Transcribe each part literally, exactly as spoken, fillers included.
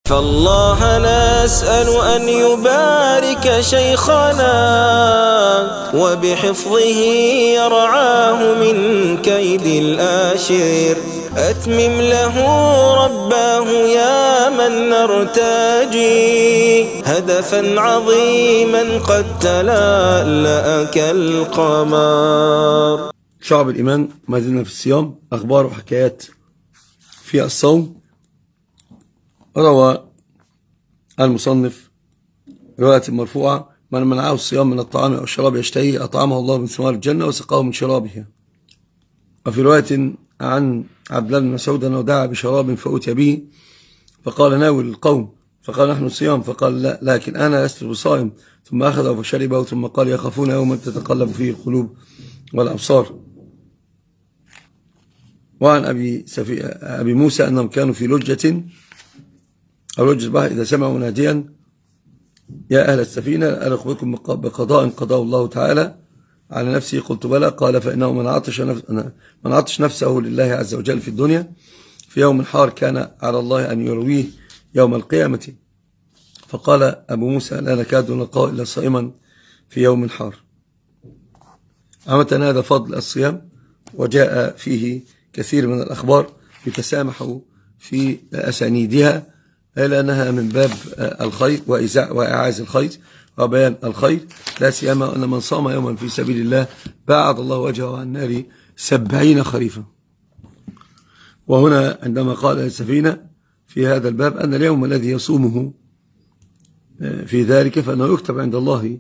فالله نسأل أن يبارك شيخنا وبحفظه يرعاه من كيد الآشر. أتمم له رباه يا من نرتجي هدفا عظيما قد تلألأ كالقمر. شعب الإيمان، ما زلنا في الصيام. أخبار وحكايات في الصوم. روى المصنف رواية مرفوعة: من منعه الصيام من الطعام أو الشراب يشتهي أطعمه الله من ثمار الجنة وسقاه من شرابها. وفي رواية عن عبد الله بن مسعود أنه دعا بشراب فأتي به فقال: ناول القوم. فقال: نحن الصيام. فقال: لا، لكن أنا لست بصائم. ثم أخذه فشربه ثم قال: يخافون يوما تتقلب فيه القلوب والأبصار. وعن أبي, أبي موسى أنهم كانوا في لجة أو لجة البحر إذا سمعوا ناديا: يا أهل السفينة، ألا أخبركم بقضاء قضاه الله تعالى على نفسه؟ قلت: بلى. قال: فإنه من عطش, نفس من عطش نفسه لله عز وجل في الدنيا في يوم حار كان على الله أن يرويه يوم القيامة. فقال أبو موسى: لا نكاد نلقاه إلا صائما في يوم حار. عامة هذا فضل الصيام، وجاء فيه كثير من الأخبار يتسامح في أسانيدها، لأنها من باب الخير وإعاز الخير وبيان الخير، لا سيما أن من صام يوما في سبيل الله باعد الله وجهه عن النار سبعين خريفا. وهنا عندما قال السفينة في هذا الباب أن اليوم الذي يصومه في ذلك فإنه يكتب عند الله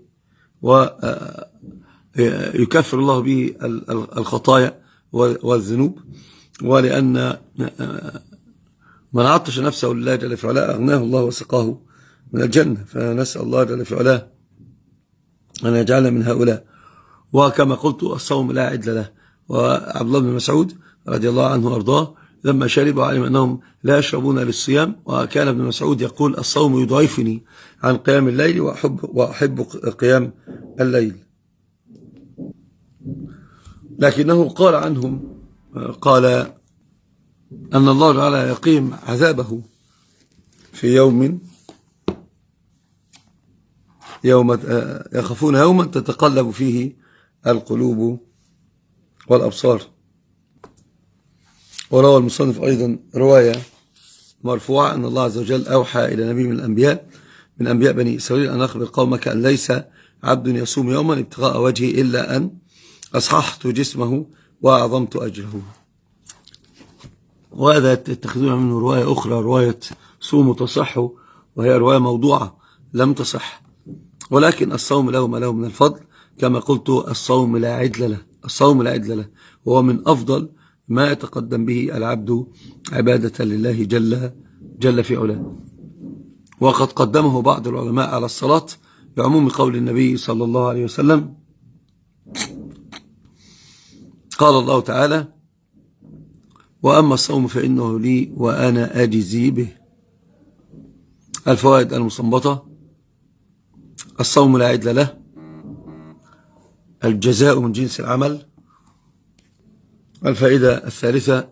ويكفر الله به الخطايا والذنوب، ولأن من عطش نفسه لله جل في علاه أغناه الله وسقاه من الجنة. فنسأل الله جل في علاه أن يجعلنا من هؤلاء. وكما قلت الصوم لا عدل له. وعبد الله بن مسعود رضي الله عنه وارضاه لما شرب وعلم أنهم لا يشربون للصيام، وكان ابن مسعود يقول: الصوم يضعفني عن قيام الليل وأحب, وأحب قيام الليل. لكنه قال عنهم، قال أن الله تعالى يقيم عذابه في يوم يوم يخافون يوما تتقلب فيه القلوب والأبصار. وروى المصنف أيضا رواية مرفوعة أن الله عز وجل أوحى إلى نبي من الأنبياء من أنبياء بني إسرائيل أن أخبر قومك أن ليس عبد يصوم يوما ابتغاء وجهه إلا أن أصححت جسمه وأعظمت أجره. وهذا تتخذون منه رواية أخرى، رواية صوموا تصحوا، وهي رواية موضوعة لم تصح. ولكن الصوم له ما له من الفضل. كما قلت الصوم لا عدل له، الصوم لا عدل له، وهو من أفضل ما يتقدم به العبد عبادة لله جل, جل في علاه. وقد قدمه بعض العلماء على الصلاة بعموم قول النبي صلى الله عليه وسلم: قال الله تعالى: وأما الصوم فإنه لي وأنا أجزي به. الفوائد المستنبطة: الصوم لا عدل له، الجزاء من جنس العمل. الفائدة الثالثة: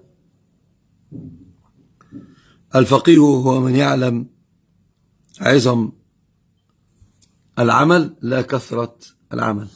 الفقيه هو من يعلم عظم العمل لا كثرة العمل.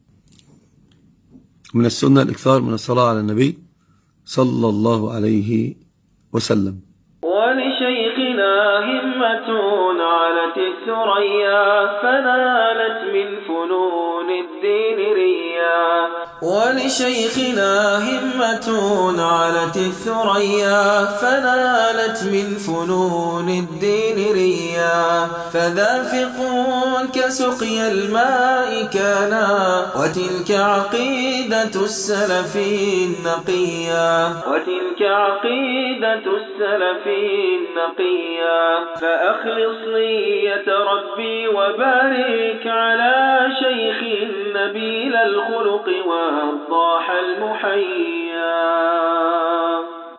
من السنة الإكثار من الصلاة على النبي صلى الله عليه وسلم. ولشيخنا همة علت الثريا فنالت من فنون الدين ريا. ولشيخنا همة علت الثريا فنالت من فنون الدين ريا. فذا فقه كسقي الماء كانا وتلك عقيدة السلف النقيا. وتلك عقيدة السلف النقيا. فأخلص نية ربي وبارك على شيخ نبيل الخلق والضاح المحيا.